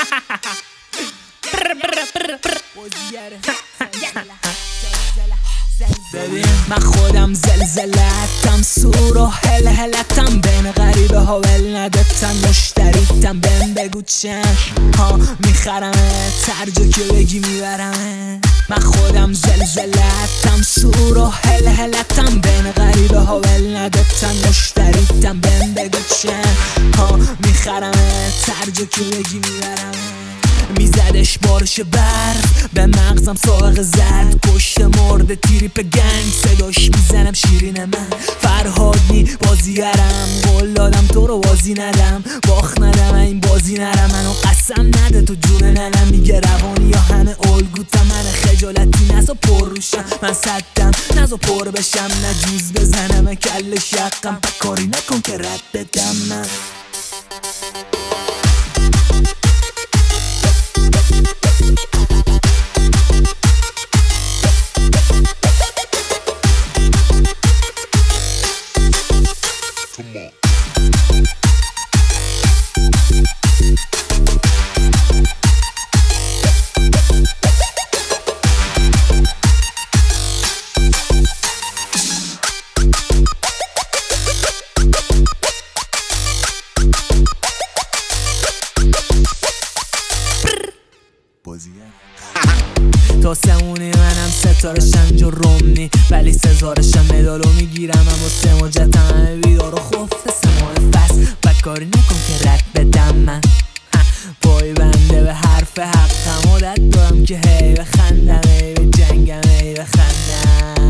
ببین من خودم زلزلتم، سور و هلهلتم، بین غریبه ها ول ندتم، مشتریتم بهم بگو چند ها میخرمه، ترجا که بگی میبرمه. من خودم زلزلتم، سور و هلهلتم، بین غریبه ها ول ندتم، مشتریتم بهم بگو چند ها میخرمه، ترجا که بگی میبرمه. میزدش بارش برف به مغزم ساق زد، کشت مرد تریپ گنگ، صداش میزنم شیرین من فرهادنی بازیگرم، قول دادم تو رو بازی ندم، باخت ندم این بازی نرم، منو قسم نده تو جون ننم، میگه روانی یا همه الگوتم، من خجالتی نزا پر روشم، من صدم نزا پر بشم، نه جوز بزنم کل شقم، کاری نکن که رد بدم من. تا سمونی منم ستاره شنج و رومنی، ولی سزارشم مدالو میگیرم، اما سماجتم همه بیدار و خفته سمای فصل، و کاری نکن که رد بدم من، پای بنده به حرف حقم، عادت دارم که هی بخندم، هی به جنگم، هی بخندم.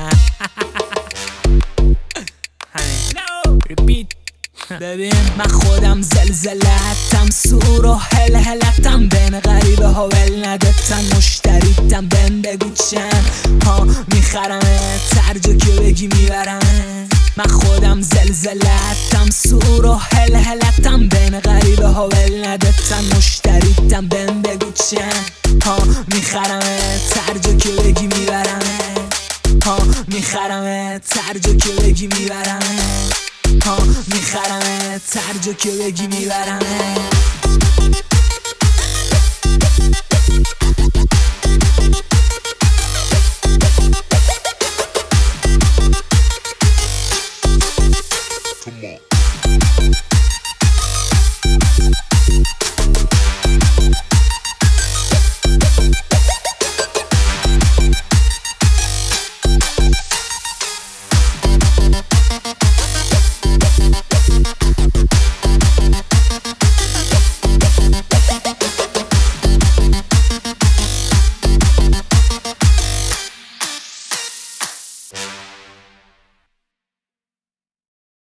ریپیت. ببین من خودم زلزلتم، سور و هلهلتم، بین غریبه ها ول ندتم، مشتریتم بهم بگو چند ها میخرمه، ترجا که بگی میبرمه. من خودم زلزلتم، سور و هلهلتم، بین غریبه ها ول ندتم، مشتریتم بهم بگو چند ها میخرمه، ترجا که بگی میبرمه، ها میخرمه، ترجا که بگی میبرمه، ها میخرمه، ترجا که بگی میبرمه.